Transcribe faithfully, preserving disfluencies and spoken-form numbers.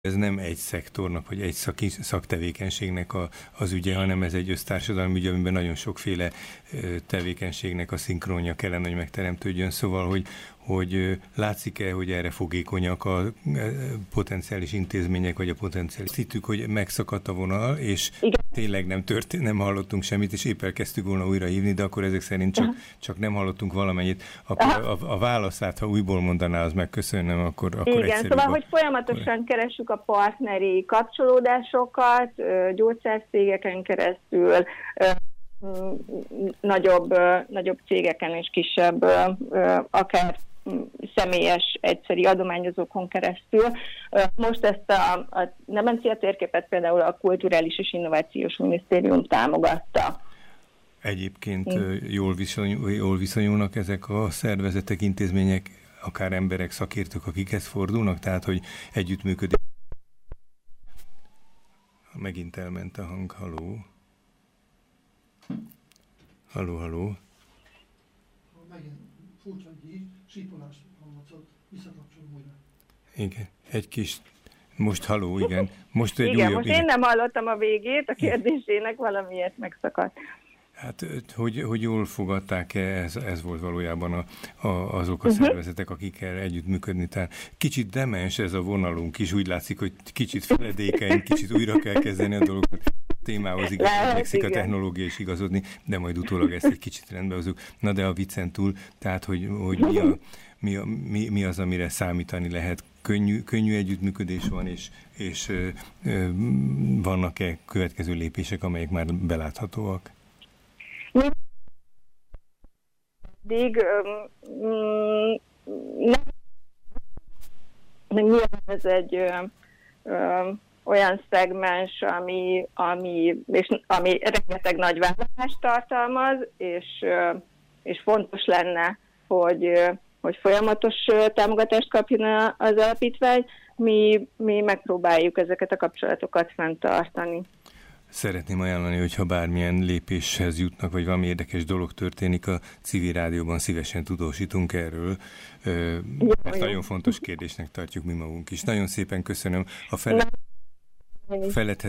Ez nem egy szektornak, vagy egy szaki, szaktevékenységnek a, az ügye, hanem ez egy össztársadalmi ügy, amiben nagyon sokféle tevékenységnek a szinkronja kellene, hogy megteremtődjön. Szóval, hogy, hogy látszik-e, hogy erre fogékonyak a potenciális intézmények, vagy a potenciális. Azt hittük, hogy megszakadt a vonal, és igen, tényleg nem történt, nem hallottunk semmit, és épp elkezdtük volna újra hívni, de akkor ezek szerint csak, csak nem hallottunk valamennyit. Akkor a, a válaszát, ha újból mondaná, az megköszönöm, akkor, akkor igen, egyszerűbb. Szóval, hogy folyamatosan akkor keressük a partneri kapcsolódásokat, gyógyszercégeken keresztül, nagyobb, nagyobb cégeken és kisebb, akár személyes, egyszeri adományozókon keresztül. Most ezt a, a Nemencia térképet például a Kulturális és Innovációs Minisztérium támogatta. Egyébként jól, viszony, jól viszonyulnak ezek a szervezetek, intézmények, akár emberek, szakértők, akikhez fordulnak, tehát, hogy együttműködés. Megint elment a hang, haló. Haló, haló. Megint furcsa, hogy így sípolás hallatszott, visszakapcsolom újra. Igen, egy kis, most haló, igen. Most egy igen, újabb, most igen. Én nem hallottam a végét, a kérdésének valamiért megszakadt. Hát, hogy, hogy jól fogadták-e, ez, ez volt valójában a, a, azok a uh-huh. szervezetek, akikkel együttműködni. Tehát kicsit demens ez a vonalunk is, úgy látszik, hogy kicsit feledékeny, kicsit újra kell kezdeni a dolgokat. Témához igazodni, a technológia is igazodni, de majd utólag ezt egy kicsit rendbe hozzuk. Na de a viccen túl, tehát hogy, hogy mi, a, mi, a, mi, mi az, amire számítani lehet. Könnyű, könnyű együttműködés van, és, és ö, ö, vannak-e következő lépések, amelyek már beláthatóak? Addig nyilván ez egy ö, ö, olyan szegmens, ami, ami, és, ami rengeteg nagy vállalást tartalmaz, és, és fontos lenne, hogy, hogy folyamatos támogatást kapjon az alapítvány. Mi, mi megpróbáljuk ezeket a kapcsolatokat fenntartani. Szeretném ajánlani, hogyha bármilyen lépéshez jutnak, vagy valami érdekes dolog történik, a civil rádióban szívesen tudósítunk erről. Ezt nagyon fontos kérdésnek tartjuk mi magunk is. Nagyon szépen köszönöm. A fele... feledhet